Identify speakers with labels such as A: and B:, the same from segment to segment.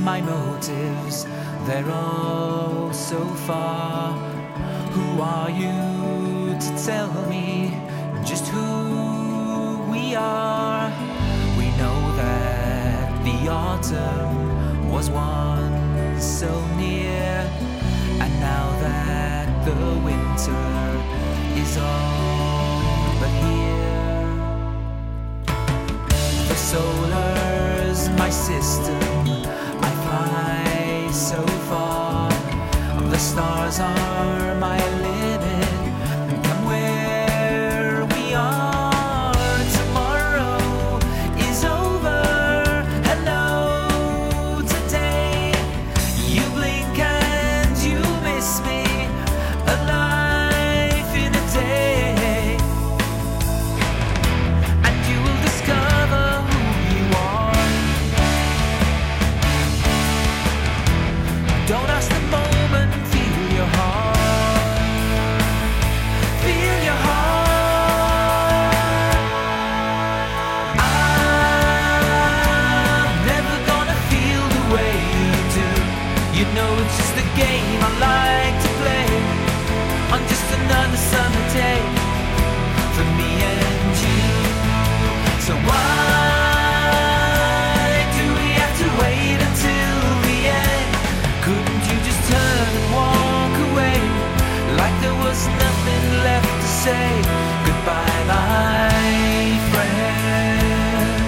A: my motives, they're all so far. Who are you to tell me just who we are? We know that the autumn was once so near, and now that the winter is all but here. The solar's my system, I fly so far. The stars are my limit, come where we are. Tomorrow is over, hello today. You blink and you miss me, a life in a day. And you will discover who you are. Don't ask the moment, feel your heart. Feel your heart. I'm never gonna feel the way you do. You know it's just a game I like to play on just another summer day for me and you. So why do we have to wait until the end? Couldn't you just turn and walk away like there was nothing left to say? Goodbye, my friend.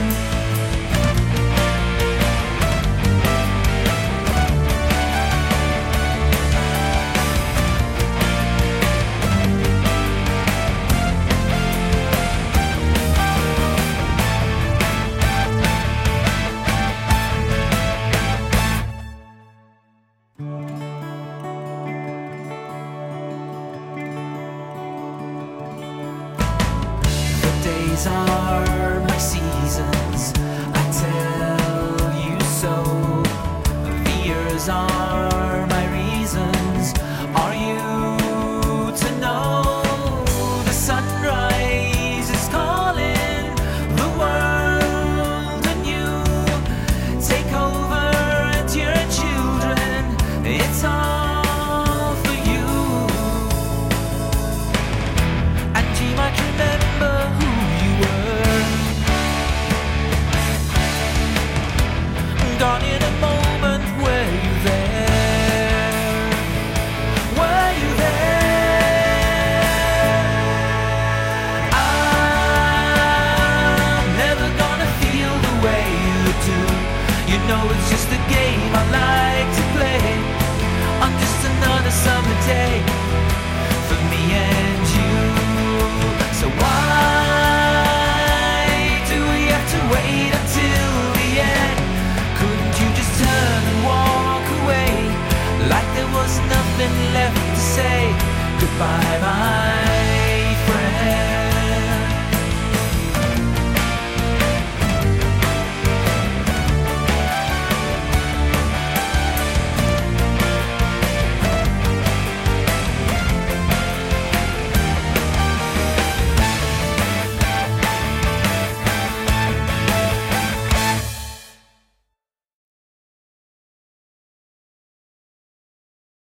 A: The days are my seasons, I tell you so. The years are my reasons, are you to know? The sunrise is calling the world anew. Take over and your children, it's all for you. And you might remember who you were. Gone in a moment, were you there? Were you there? I'm never gonna feel the way you do. You know it's just a game I like to play on just another summer day for me and you. So why do we have to wait until the end? Couldn't you just turn and walk away like there was nothing left to say? Goodbye, my